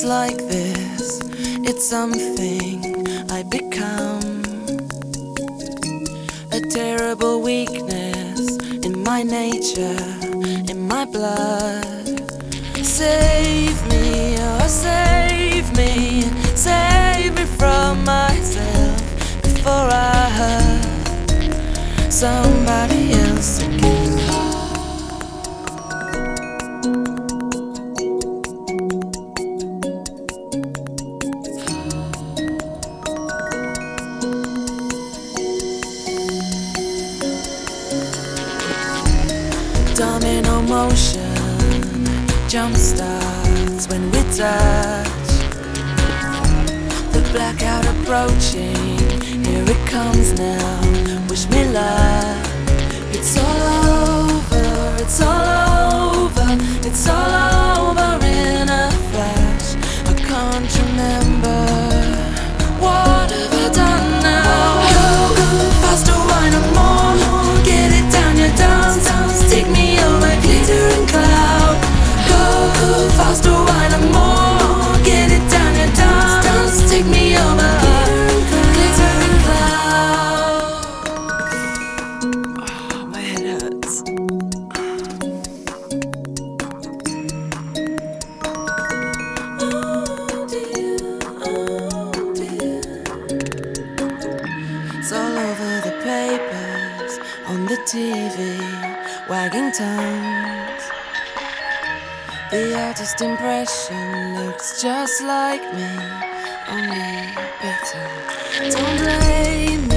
like this, it's something I become. A terrible weakness in my nature, in my blood. Save me, oh save me, save me from myself before I hurt somebody else again. Domino motion jump starts when we touch. The blackout approaching, here it comes now. Wish me luck. It's all over, it's all over, it's all over in a flash. I can't remember. What have I done now? Go faster, why no more? Get it down your dance. Take me away, glittering cloud. Go faster, why no more? Get it down your dance. Take me over, glittering cloud. Oh, my head hurts. Oh dear, oh dear. It's all over the papers, on the TV, wagging tongues. The artist impression looks just like me, only better. Don't blame me.